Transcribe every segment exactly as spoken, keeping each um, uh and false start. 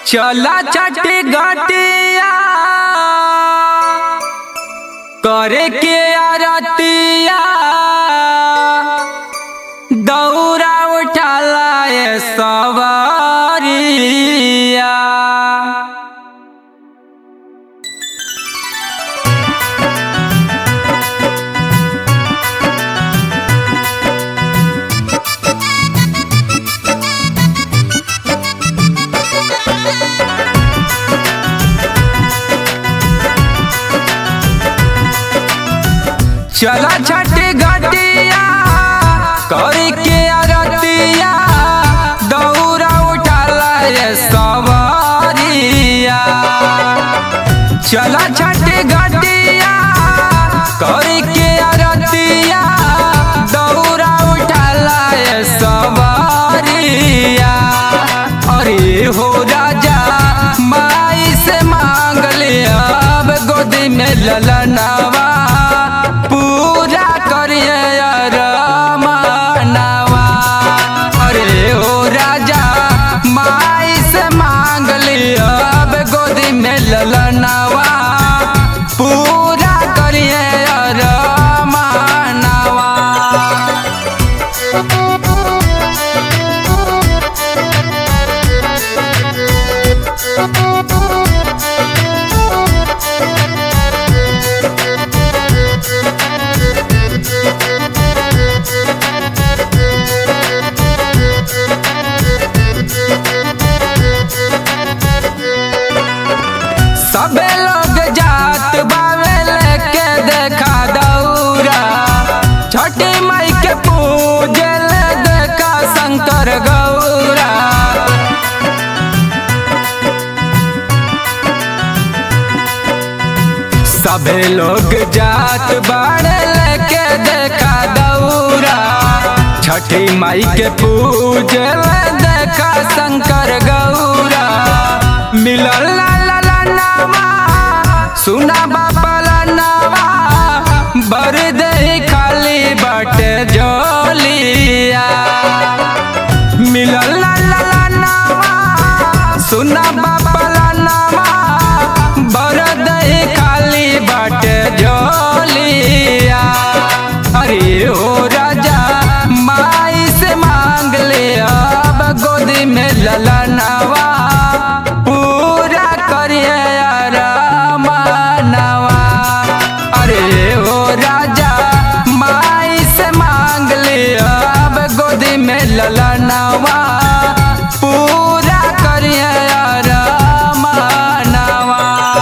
चला छठी घाटिया करे के आरतिया दौरा उठाला ये सवारिया। चला छठी घाटिया करे के आरतिया दौरा उठाला ये सवारिया। चला छठी घाटिया करे के आरतिया दौरा उठाला ये सवारिया। अरे हो राजा माई से मांग ले अब गोदी में ललनावा पूरा करिए रमनवा। अरे ओ राजा माई से मांग लिया अब गोदी में ललनवा पूरा करिए रमनवा। सबे लोग जात बावे लेके देखा दौरा छठी माई के पूजे ले देखा शंकर गौरा। सबे लोग जात बाड़े लेके देखा दौरा छठी माई के पूजे ले देखा शंकर गौरा। मिलल सुना बापला नवा बर दे खाली बाटे जोलिया। मिलल लाला नवा सुना बापला नवा बर दे खाली बाटे जोलिया। अरे ओ राजा माई से मांग ले अब गोदी में लला नवा पूरा करिए रमनवा। अरे ओ राजा माई से मांग ले अब गोदी में ललनवा पूरा करिए रमनवा।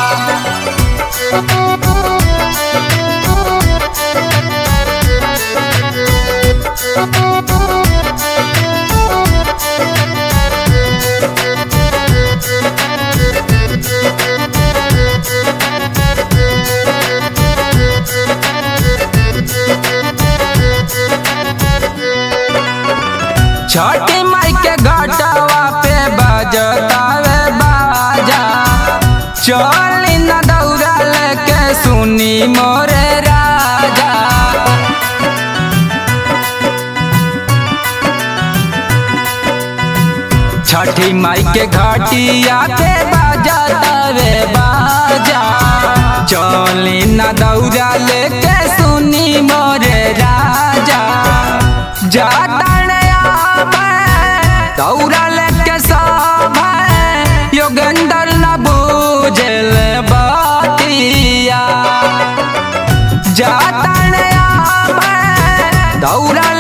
छठी माई के घाटवा पे बजतावे बाजा चली न दौरा लेके सुनी मोरे राजा। छठी माई के घाटिया पे बजतावे बाजा चली न दौरा लेके सुनी मोरे राजा। जाता दौरा लेके सब योगेंद्र न बूझल बतिया। जाता दौरा